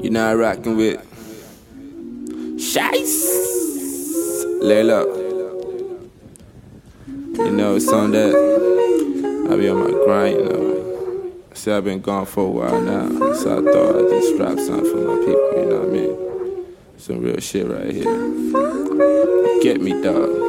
You know I rockin' with Shice Layla. You know it's on that. I be on my grind, you know. See, I've been gone for a while now, so I thought I'd just drop something for my people, you know what I mean? Some real shit right here. Get me, dog.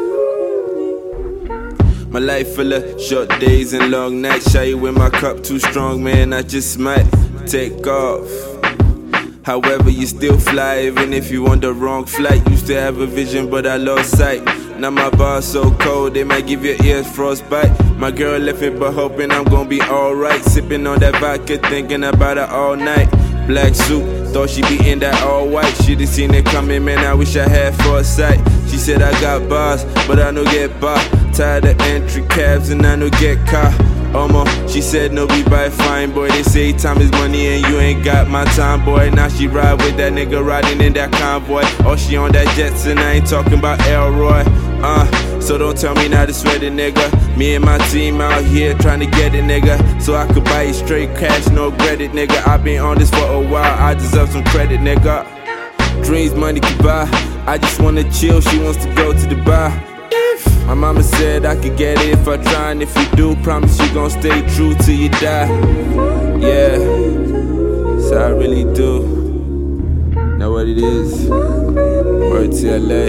My life full of short days and long nights. Shy with my cup too strong, man, I just might take off. However, you still fly, even if you on the wrong flight. Used to have a vision, but I lost sight. Now my bar's so cold, they might give your ears frostbite. My girl left me, but hoping I'm gonna be alright. Sipping on that vodka, thinking about her all night. Black suit, thought she be in that all white. Should've seen it coming, man, I wish I had foresight. She said I got bars, but I no get bar. Tired of entry cabs and I no get car. She said no be by fine boy. They say time is money and you ain't got my time, boy. Now she ride with that nigga riding in that convoy. Oh, she on that Jetson, I ain't talking about Elroy. So don't tell me not to sweat it, nigga. Me and my team out here trying to get it, nigga. So I could buy you straight cash, no credit, nigga. I been on this for a while, I deserve some credit, nigga. Dreams money can buy. I just wanna chill, she wants to go to the bar. My mama said I could get it if I try, and if you do, promise you gon' stay true till you die. Yeah, so I really do know what it is. Word to LA.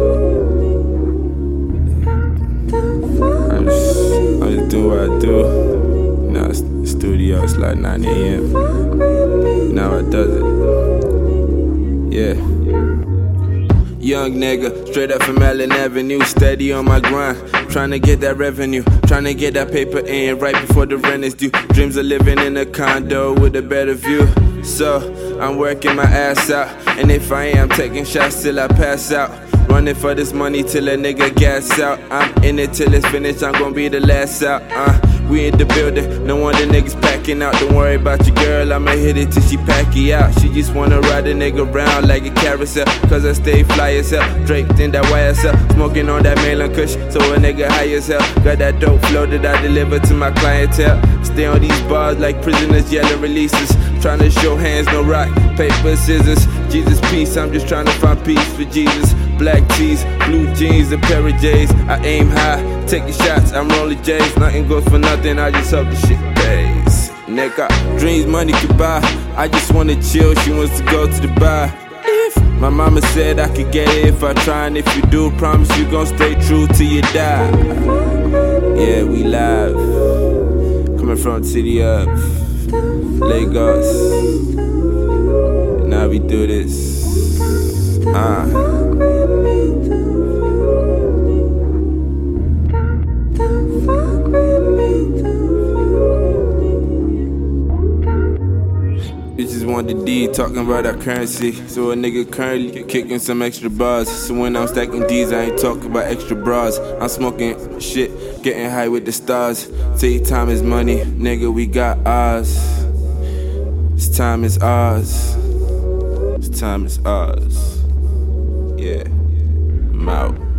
I'm just doing what I do. Now it's the studio, it's like 9 AM. Now I does it. Yeah. Young nigga, straight up from Allen Avenue, steady on my grind, trying to get that revenue, trying to get that paper in right before the rent is due. Dreams of living in a condo with a better view. So I'm working my ass out, and if I ain't, I'm taking shots till I pass out. Running for this money till a nigga gas out. I'm in it till it's finished, I'm gonna be the last out. We in the building, no wonder niggas packing out. Don't worry about your girl, I'ma hit it till she pack you out. She just wanna ride a nigga around like a carousel, cause I stay fly as hell, draped in that YSL, smoking on that Malin Kush, so a nigga high as hell. Got that dope flow that I deliver to my clientele. Stay on these bars like prisoners yelling releases, trying to show hands, no rock, paper, scissors. Jesus peace, I'm just trying to find peace for Jesus. Black tees, blue jeans, a pair of J's. I aim high, taking shots, I'm rolling J's. Nothing goes for nothing, I just hope the shit pays. Nigga, dreams money can buy. I just wanna chill, she wants to go to the bar. My mama said I could get it if I try, and if you do, promise you gon' stay true till you die. Yeah, we live, coming from the city of Lagos. Now we do this. Bitches want the D, talking about our currency. So a nigga currently kicking some extra bars. So when I'm stacking D's, I ain't talking about extra bras. I'm smoking shit, getting high with the stars. Take time is money, nigga, we got ours. This time is ours. This time is ours. Yeah, I'm out.